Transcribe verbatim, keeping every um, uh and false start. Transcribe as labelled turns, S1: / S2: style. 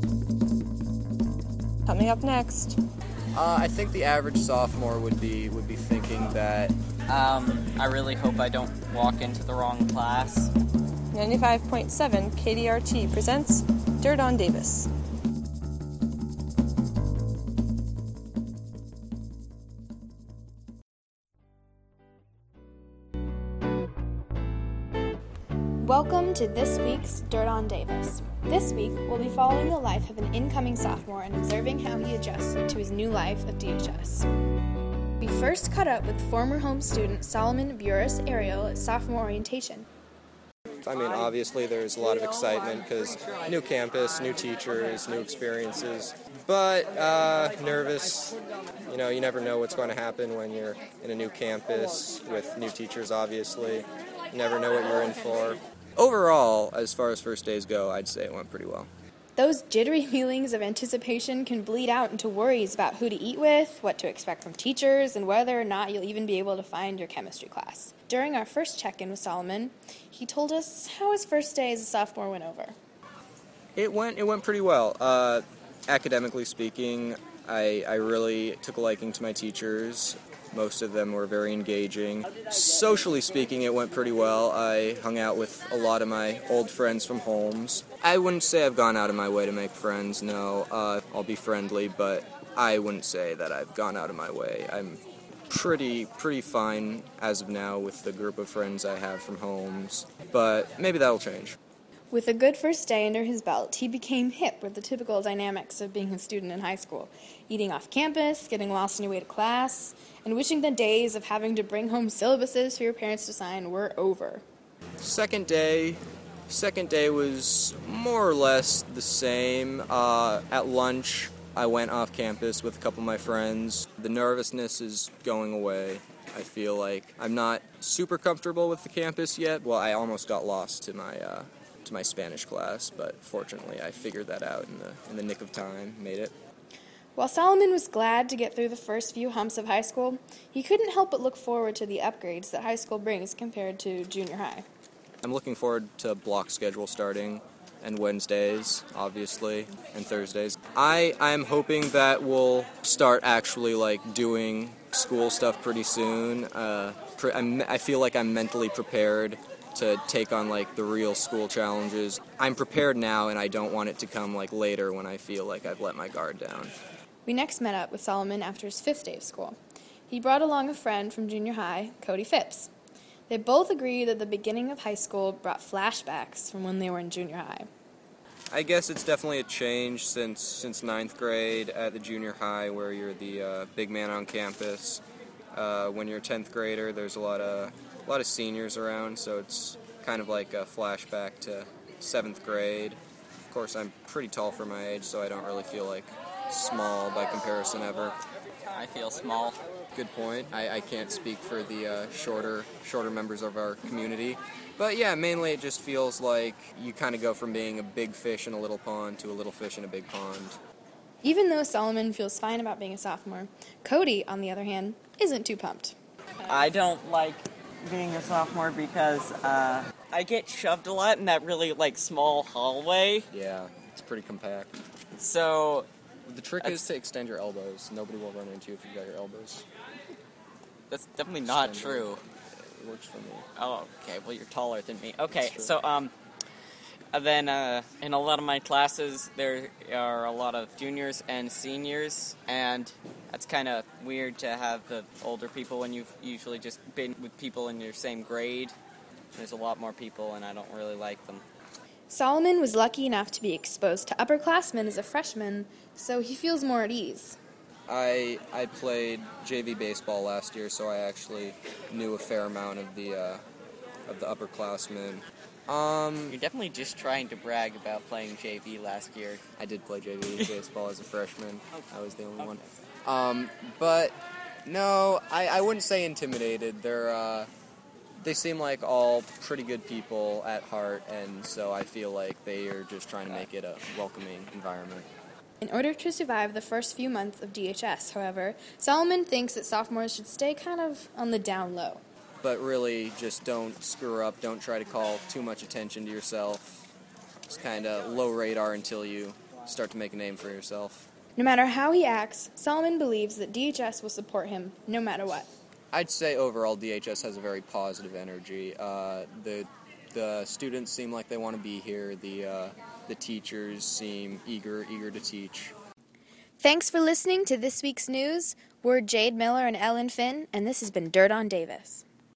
S1: Coming up next.
S2: Uh, I think the average sophomore would be would be thinking that.
S3: Um, I really hope I don't walk into the wrong class.
S1: ninety-five point seven K D R T presents Dirt on Davis.
S4: Welcome to this week's Dirt on Davis. This week, we'll be following the life of an incoming sophomore and observing how he adjusts to his new life at D H S. We first caught up with former home student Solomon Burris Ariel at sophomore orientation.
S2: I mean, obviously there's a lot of excitement because new campus, new teachers, new experiences, but uh, nervous. You know, you never know what's going to happen when you're in a new campus with new teachers, obviously. You never know what you're in for. Overall, as far as first days go, I'd say it went pretty well.
S4: Those jittery feelings of anticipation can bleed out into worries about who to eat with, what to expect from teachers, and whether or not you'll even be able to find your chemistry class. During our first check-in with Solomon, he told us how his first day as a sophomore went over.
S2: It went it went pretty well. Uh, academically speaking, I, I really took a liking to my teachers. Most of them were very engaging. Socially speaking, it went pretty well. I hung out with a lot of my old friends from Holmes. I wouldn't say I've gone out of my way to make friends, no. Uh, I'll be friendly, but I wouldn't say that I've gone out of my way. I'm pretty, pretty fine as of now with the group of friends I have from Holmes, but maybe that'll change.
S4: With a good first day under his belt, he became hip with the typical dynamics of being a student in high school, eating off campus, getting lost on your way to class, and wishing the days of having to bring home syllabuses for your parents to sign were over.
S2: Second day, second day was more or less the same. Uh, at lunch, I went off campus with a couple of my friends. The nervousness is going away. I feel like I'm not super comfortable with the campus yet. Well, I almost got lost to my uh, to my Spanish class, but fortunately I figured that out in the in the nick of time, made it.
S4: While Solomon was glad to get through the first few humps of high school, he couldn't help but look forward to the upgrades that high school brings compared to junior high.
S2: I'm looking forward to block schedule starting, and Wednesdays, obviously, and Thursdays. I, I'm hoping that we'll start actually, like, doing school stuff pretty soon. Uh, pre- I'm, I feel like I'm mentally prepared to take on, like, the real school challenges. I'm prepared now, and I don't want it to come, like, later when I feel like I've let my guard down.
S4: We next met up with Solomon after his fifth day of school. He brought along a friend from junior high, Cody Phipps. They both agree that the beginning of high school brought flashbacks from when they were in junior high.
S2: I guess it's definitely a change since since ninth grade at the junior high, where you're the uh, big man on campus. Uh, when you're a tenth grader, there's a lot of a lot of seniors around, so it's kind of like a flashback to seventh grade. Of course, I'm pretty tall for my age, so I don't really feel like small by comparison ever.
S3: I feel small.
S2: Good point. I, I can't speak for the uh, shorter shorter members of our community. But yeah, mainly it just feels like you kind of go from being a big fish in a little pond to a little fish in a big pond.
S4: Even though Solomon feels fine about being a sophomore, Cody, on the other hand, isn't too pumped.
S3: I don't like being a sophomore because uh, I get shoved a lot in that really, like, small hallway.
S2: Yeah, it's pretty compact.
S3: So
S2: The trick is to extend your elbows. Nobody will run into you if you've got your elbows.
S3: That's definitely not
S2: Extend
S3: true.
S2: It works for me.
S3: Oh, okay. Well, you're taller than me. Okay, so um, and then uh, in a lot of my classes, there are a lot of juniors and seniors, and that's kind of weird to have the older people when you've usually just been with people in your same grade. There's a lot more people, and I don't really like them.
S4: Solomon was lucky enough to be exposed to upperclassmen as a freshman, so he feels more at ease.
S2: I I played J V baseball last year, so I actually knew a fair amount of the uh, of the upperclassmen. Um,
S3: You're definitely just trying to brag about playing J V last year.
S2: I did play J V baseball as a freshman. I was the only one. Um, but no, I, I wouldn't say intimidated. They're uh, they seem like all pretty good people at heart, and so I feel like they are just trying to make it a welcoming environment.
S4: In order to survive the first few months of D H S, however, Solomon thinks that sophomores should stay kind of on the down low.
S2: But really, just don't screw up. Don't try to call too much attention to yourself. Just kind of low radar until you start to make a name for yourself.
S4: No matter how he acts, Solomon believes that D H S will support him no matter what.
S2: I'd say overall D H S has a very positive energy. Uh, the the students seem like they want to be here. The uh, the teachers seem eager eager to teach.
S4: Thanks for listening to this week's news. We're Jade Miller and Ellen Finn, and this has been Dirt on Davis.